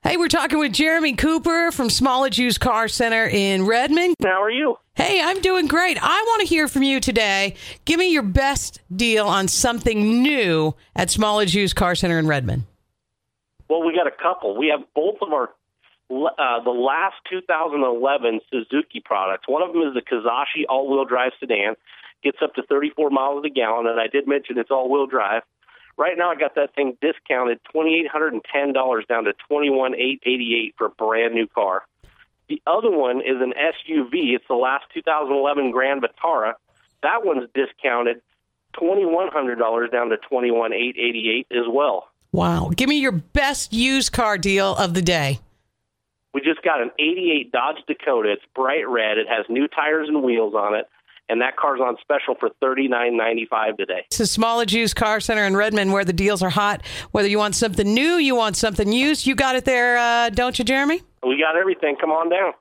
Hey, we're talking with Jeremy Cooper from Smallage Used Car Center in Redmond. How are you? Hey, I'm doing great. I want to hear from you today. Give me your best deal on something new at Smallage Used Car Center in Redmond. Well, we got a couple. We have both of our the last 2011 Suzuki products. One of them is the Kizashi all-wheel drive sedan. Gets up to 34 miles a gallon, and I did mention it's all-wheel drive. Right now, I got that thing discounted $2,810 down to $21,888 for a brand new car. The other one is an SUV. It's the last 2011 Grand Vitara. That one's discounted $2,100 down to $21,888 as well. Wow. Give me your best used car deal of the day. We just got an 88 Dodge Dakota. It's bright red. It has new tires and wheels on it. And that car's on special for $39.95 today. It's a Smallage Used Car Center in Redmond where the deals are hot. Whether you want something new, you want something used, you got it there, don't you, Jeremy? We got everything. Come on down.